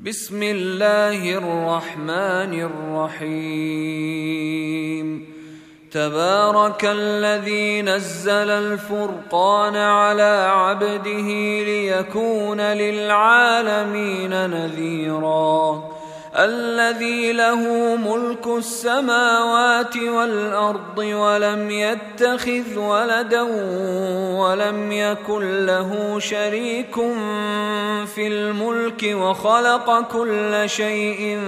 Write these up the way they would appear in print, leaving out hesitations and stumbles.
بسم الله الرحمن الرحيم. تبارك الذي نزل الفرقان على عبده ليكون للعالمين نذيرا. الذي له ملك السماوات والأرض ولم يتخذ ولدا ولم يكن له شريك في الملك وخلق كل شيء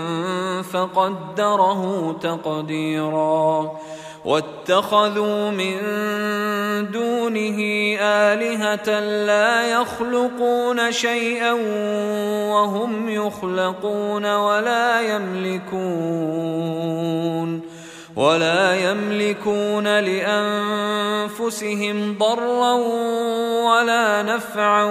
فقدره تقديرا. واتخذوا من دونه آلهة لا يخلقون شيئا وهم يخلقون ولا يملكون لأنفسهم ضرا ولا نفعا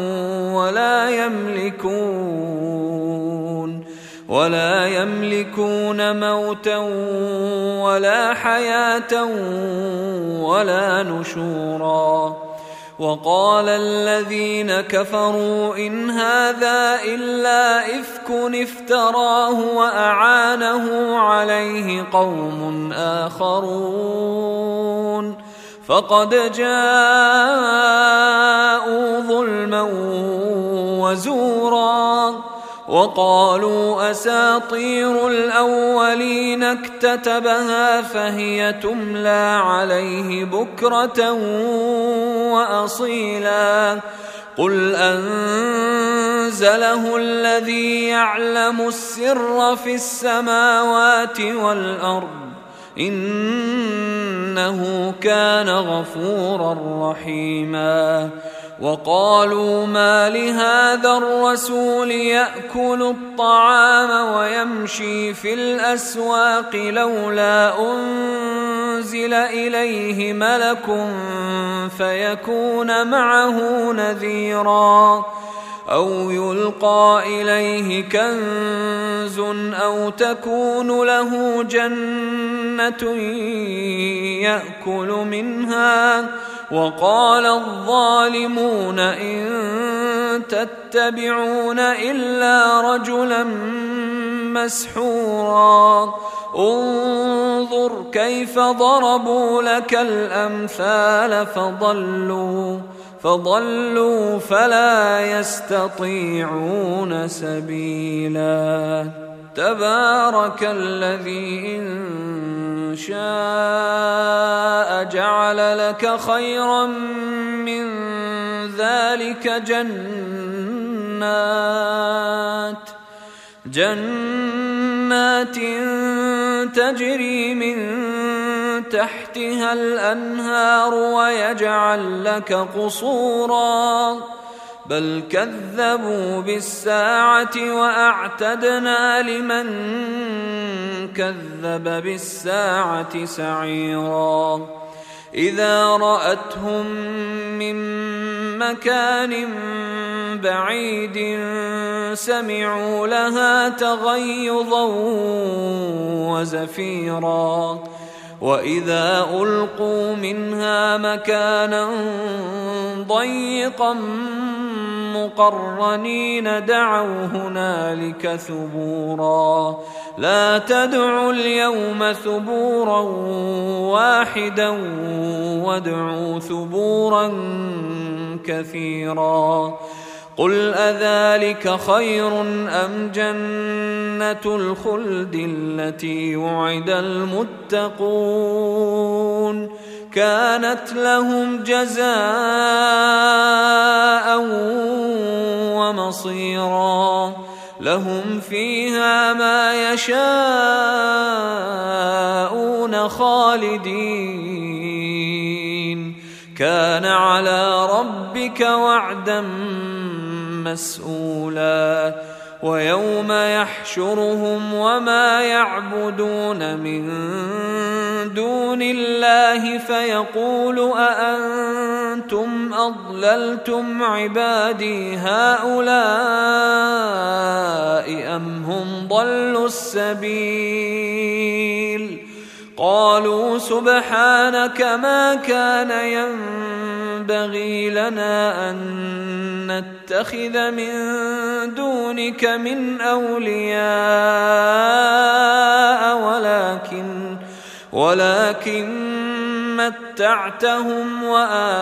ولا يملكون موتا ولا حياة ولا نشورا. وقال الذين كفروا إن هذا إلا إفك افتراه وأعانه عليه قوم آخرون فقد جاءوا ظلما وزورا. وقالوا أساطير الأولين اكتتبها فهي تملى عليه بكرة وأصيلا. قل أنزله الذي يعلم السر في السماوات والأرض إنه كان غفورا رحيما. وقالوا ما لهذا الرسول يأكل الطعام ويمشي في الأسواق لولا أنزل إليه ملك فيكون معه نذيرا أو يلقى إليه كنز أو تكون له جنة يأكل منها. وقال الظالمون إن تتبعون إلا رجلا مسحورا. انظر كيف ضربوا لك الأمثال فضلوا فلا يستطيعون سبيلا. تبارك الذي إن شاء جعل لك خيرا من ذلك جنات تجري من تحتها الأنهار ويجعل لك قصورا بل كذبوا بالساعة وأعتدنا لمن كذب بالساعة سعيرا. إذا رأتهم من مكان بعيد سمعوا لها تغيظا وزفيرا. وإذا ألقوا منها مكانا ضيقا مقرنين دعوا هنالك ثبورا. لا تدعوا اليوم ثبورا واحدا وادعوا ثبورا كثيرا. قل أذلك خير أم جنة الخلد التي وعد المتقون كانت لهم جزاء ومصيرا. لهم فيها ما يشاءون خالدين كان على ربك وعدا مسؤولا. ويوم يحشرهم وما يعبدون من دون الله فيقول أأنتم أضللتم عبادي هؤلاء أم هم ضلوا السبيل. قالوا سبحانك ما كان ينبغي ينبغي لنا أن نتخذ من دونك من أولياء ولكن متعتهم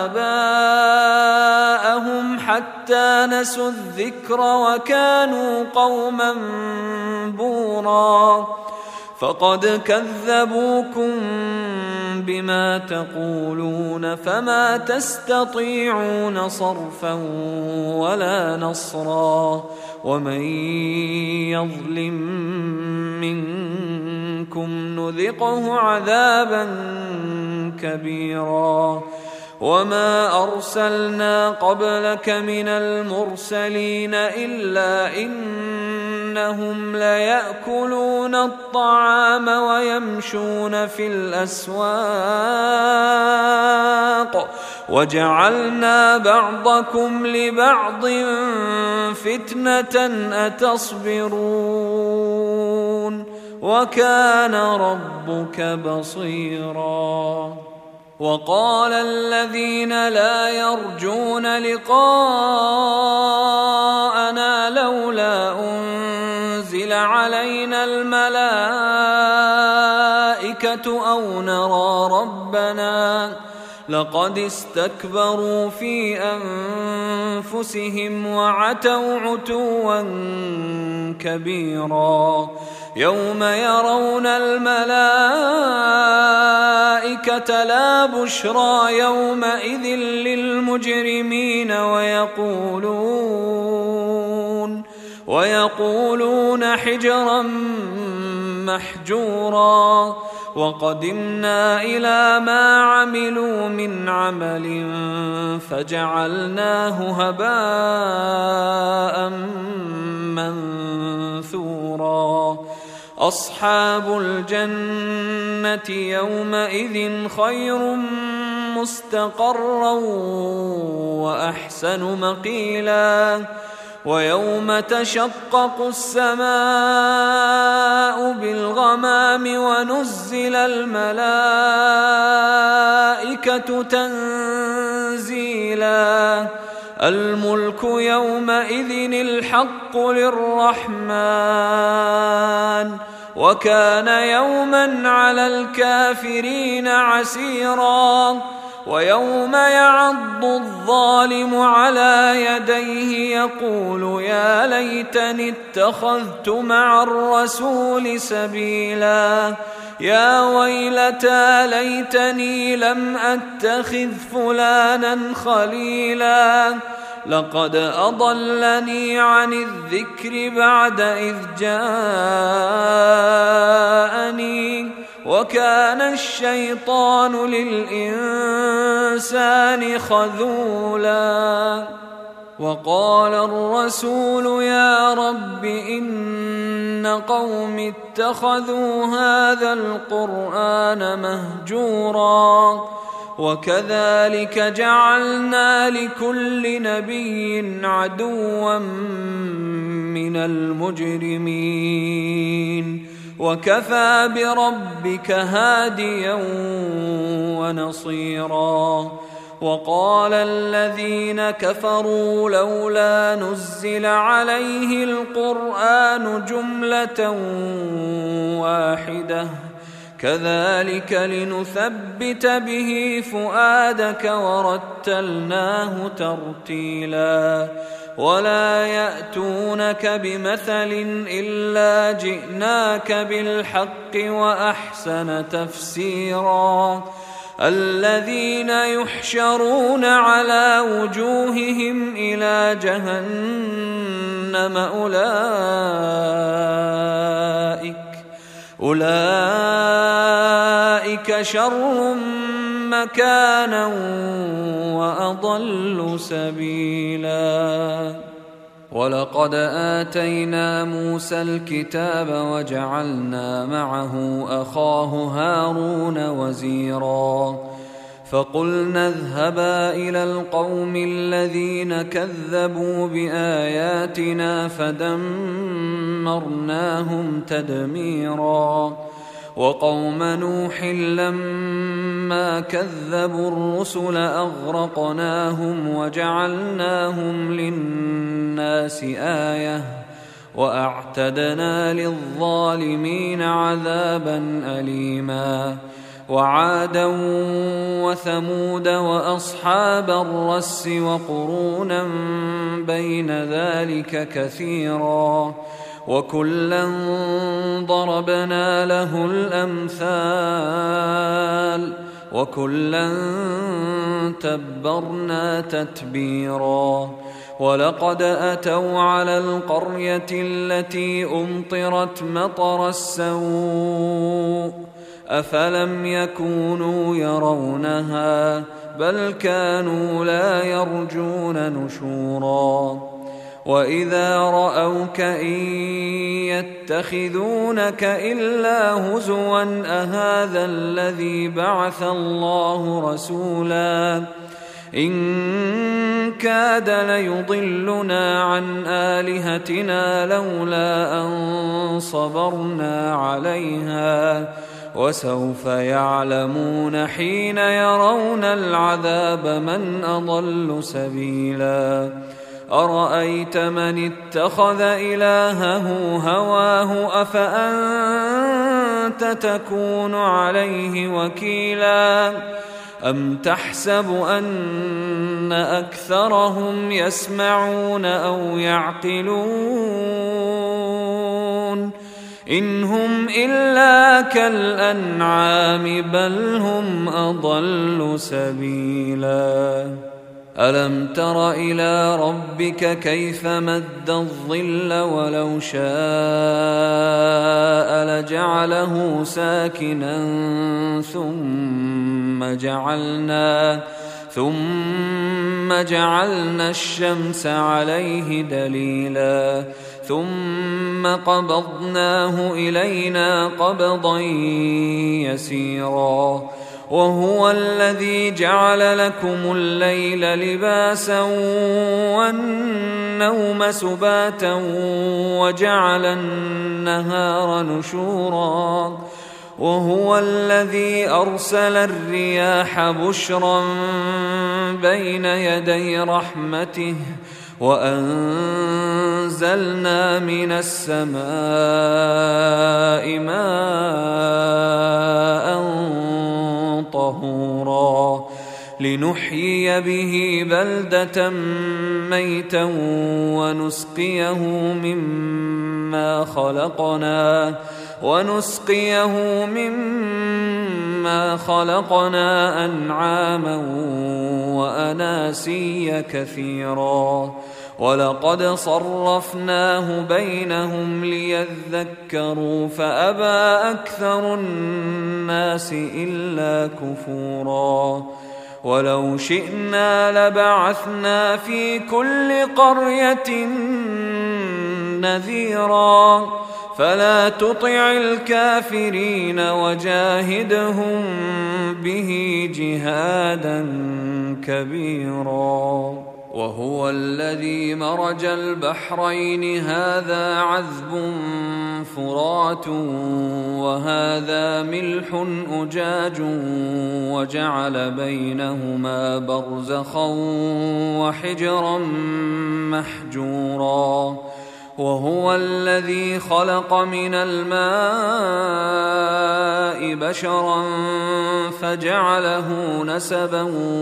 وآباءهم حتى نسوا الذكر وكانوا قوما بورا فقد كذبوكم بما تقولون فما تستطيعون صرفا ولا نصرا ومن يظلم منكم نذقه عذابا كبيرا وما أرسلنا قبلك من المرسلين إلا إنهم ليأكلون الطعام ويمشون في الأسواق وجعلنا بعضكم لبعض فتنة أتصبرون وكان ربك بصيرا وقال الذين لا يرجون لقاءنا لولا أنزل علينا الملائكة أو نرى ربنا لقد استكبروا في أنفسهم وعتوا عتوا كبيرا يوم يرون الملائكة لا بشرى يومئذ للمجرمين ويقولون حجرا محجورا وقدمنا إلى ما عملوا من عمل فجعلناه هباء منثورا أصحاب الجنة يومئذ خير مستقرا وأحسن مقيلا ويوم تشقق السماء بالغمام ونزل الملائكة تنزيلا الملك يومئذ الحق للرحمن وكان يوما على الكافرين عسيرا ويوم يعض الظالم على يديه يقول يا ليتني اتخذت مع الرسول سبيلا يا ويلتى ليتني لم أتخذ فلانا خليلا لقد أضلني عن الذكر بعد إذ جاءني وكان الشيطان للإنسان خذولا وقال الرسول يا رب إن قوم اتخذوا هذا القرآن مهجورا وكذلك جعلنا لكل نبي عدوا من المجرمين وكفى بربك هاديا ونصيرا وقال الذين كفروا لولا نزل عليه القرآن جملة واحدة كذلك لنثبت به فؤادك ورتلناه ترتيلا ولا يأتونك بمثل إلا جئناك بالحق وأحسن تفسيرا الذين يحشرون على وجوههم إلى جهنم أولئك شر مكانا وأضل سبيلا ولقد آتينا موسى الكتاب وجعلنا معه أخاه هارون وزيرا فقلنا اذهبا إلى القوم الذين كذبوا بآياتنا فدمرناهم تدميرا وقوم نوح لما فلما كذبوا الرسل أغرقناهم وجعلناهم للناس آية وأعتدنا للظالمين عذابا أليما وعادا وثمود وأصحاب الرس وقرونا بين ذلك كثيرا وكلا ضربنا له الأمثال وكلا تبرنا تتبيرا ولقد أتوا على القرية التي أمطرت مطر السوء أفلم يكونوا يرونها بل كانوا لا يرجون نشورا وإذا رأوك إن يتخذونك إلا هزوا أهذا الذي بعث الله رسولا إن كاد ليضلنا عن آلهتنا لولا أن صبرنا عليها وسوف يعلمون حين يرون العذاب من أضل سبيلا أرأيت من اتخذ إلهه هواه أفأنت تكون عليه وكيلا أم تحسب أن أكثرهم يسمعون أو يعقلون إن هم إلا كالأنعام بل هم أضل سبيلا ألم تر إلى ربك كيف مد الظل ولو شاء لجعله ساكنا ثم جعلنا الشمس عليه دليلا ثم قبضناه إلينا قبضا يسيرا وهو الذي جعل لكم الليل لباسا والنوم سباتا وجعل النهار نشورا وهو الذي أرسل الرياح بشرا بين يدي رحمته وأنزلنا من السماء ماء طهورا لنحيي به بلدة ميتا ونسقيه مما خلقنا أنعاما وأناسيا كثيرا ولقد صرفناه بينهم ليذكروا فأبى أكثر الناس إلا كفورا ولو شئنا لبعثنا في كل قرية نذيرا فلا تطع الكافرين وجاهدهم به جهادا كبيرا وهو الذي مرج البحرين هذا عذب فرات وهذا ملح أجاج وجعل بينهما برزخا وحجرا محجورا وهو الذي خلق من الماء بشرا فجعله نسبا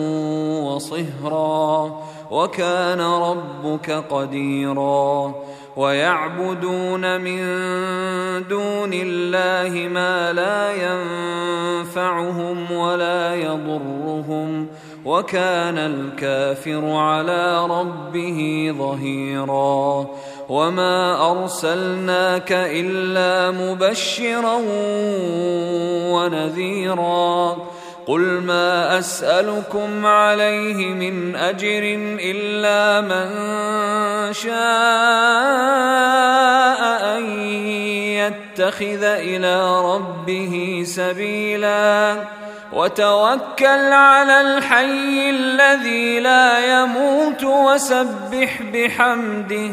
وصهرا وكان ربك قديرا ويعبدون من دون الله ما لا ينفعهم ولا يضرهم وكان الكافر على ربه ظهيرا وما أرسلناك إلا مبشرا ونذيرا قل ما أسألكم عليه من أجر إلا من شاء أن يتخذ إلى ربه سبيلا وتوكل على الحي الذي لا يموت وسبح بحمده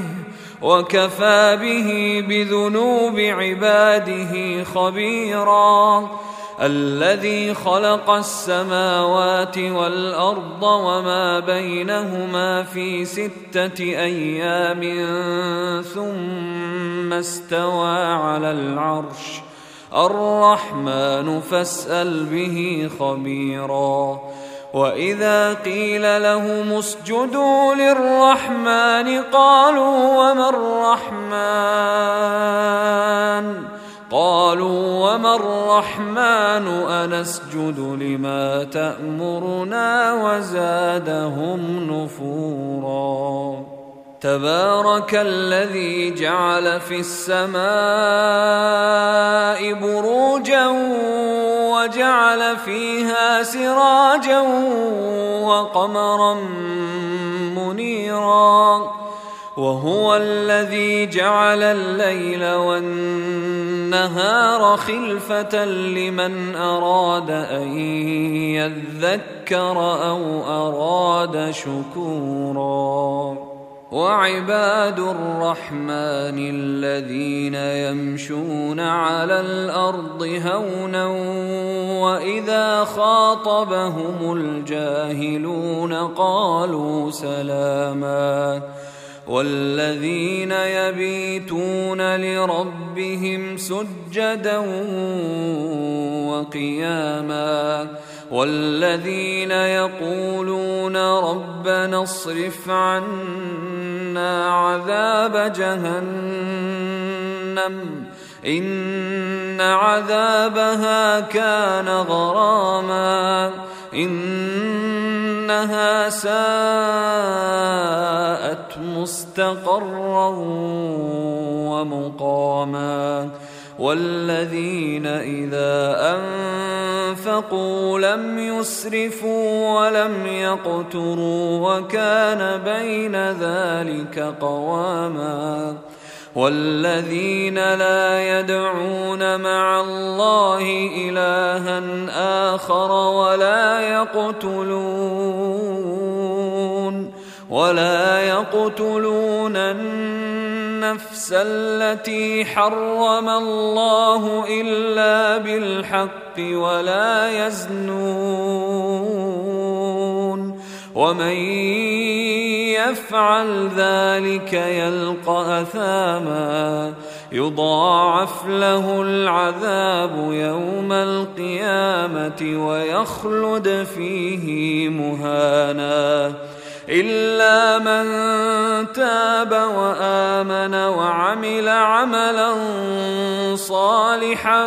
وكفى به بذنوب عباده خبيرا الذي خلق السماوات والأرض وما بينهما في 6 أيام ثم استوى على العرش الرحمن فاسأل به خبيرا. وإذا قيل لهم اسجدوا للرحمن قالوا وما الرحمن أنسجد لما تأمرنا وزادهم نفورا. تبارك الذي جعل في السماء بروجا وجعل فيها سراجا وقمرا منيرا وهو الذي جعل الليل والنهار خلفة لمن أراد أن يذكر أو أراد شكورا. وعباد الرحمن الذين يمشون على الأرض هونا وإذا خاطبهم الجاهلون قالوا سلاما والذين يبيتون لربهم سجدا وقياما والذين يقولون ربنا اصرف عنا عذاب جهنم إن عذابها كان غراما إنها ساءت مستقرا ومقاما والذين إذا أنفقوا لم يسرفوا ولم يقتروا وكان بين ذلك قواما والذين لا يدعون مع الله إلها آخر ولا يقتلون النفس التي حرم الله إلا بالحق ولا يزنون ومن يفعل ذلك يلقى أثاما يضاعف له العذاب يوم القيامة ويخلد فيه مهانا إلا من تاب وآمن وعمل عملا صالحا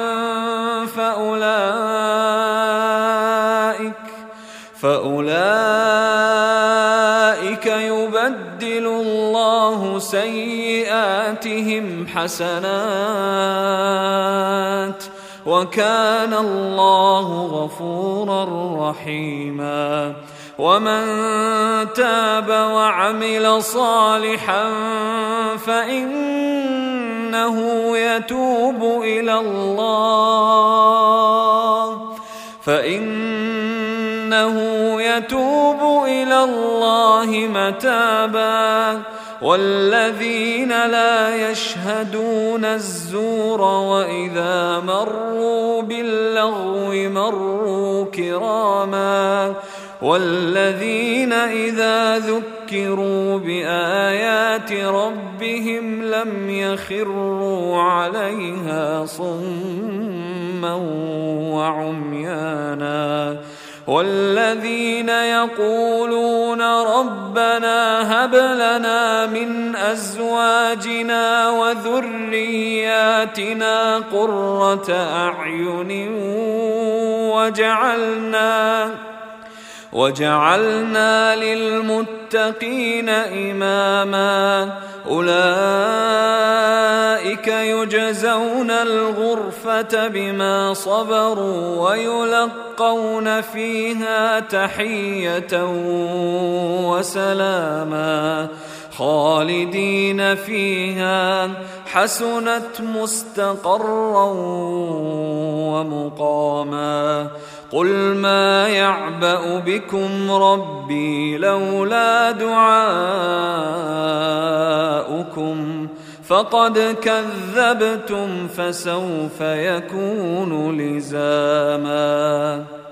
فأولئك يبدل الله سيئاتهم حسنات وكان الله غفورا رحيما. ومن تاب وعمل صالحا فإنه يتوب إلى الله متابا والذين لا يشهدون الزور وإذا مروا باللغو مروا كراما والذين إذا ذكروا بآيات ربهم لم يخروا عليها صما وعميانا والذين يقولون ربنا هب لنا من أزواجنا وذرياتنا قرة أعين وجعلنا للمتقين إماما أولئك يجزون الغرفة بما صبروا ويلقون فيها تحية وسلاما خالدين فيها حسنت مستقرا ومقاما. قل ما يعبأ بكم ربي لولا دعاؤكم فقد كذبتم فسوف يكون لزاما